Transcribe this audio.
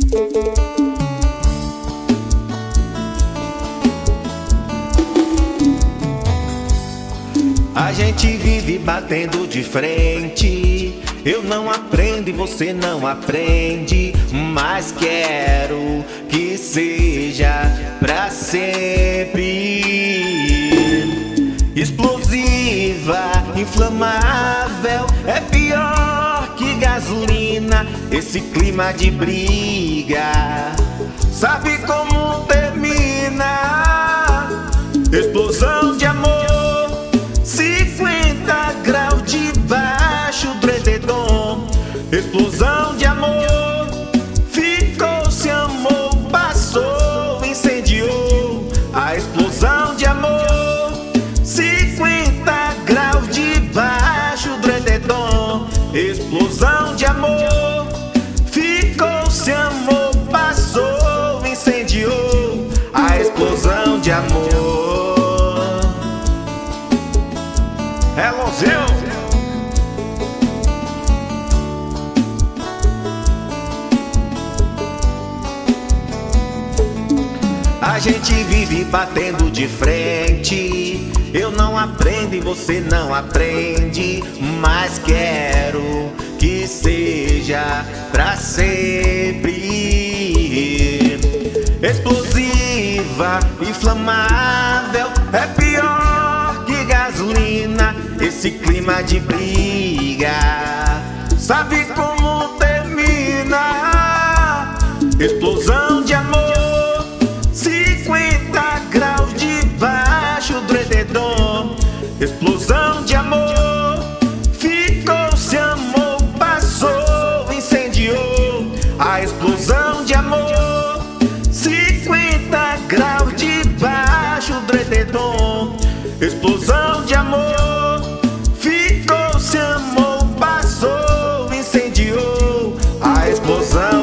A gente vive batendo de frente. Eu não aprendo e você não aprende, mas quero que seja pra sempre. Explosiva, inflamável, é pior que gasolina. Esse clima de briga, sabe como termina? Explosão de amor, 50 graus debaixo do edredom. Explosão de amor, ficou, se amou, passou, incendiou. A explosão de amor, 50 graus debaixo do edredom. Explosão de amor, ficou, se amou, passou, incendiou. A explosão de amor. É Lonzinho. A gente vive batendo de frente. Eu não aprendo e você não aprende, mas quero que seja pra sempre. Explosiva, inflamável, é pior que gasolina. Esse clima de briga, sabe como termina? Explosão de amor, 50 graus debaixo do edredom. Explosão de amor, ficou, se amou, passou, incendiou. A explosão de amor, 50 graus debaixo do edredom. Explosão de amor, ficou, se amou, passou, incendiou. A explosão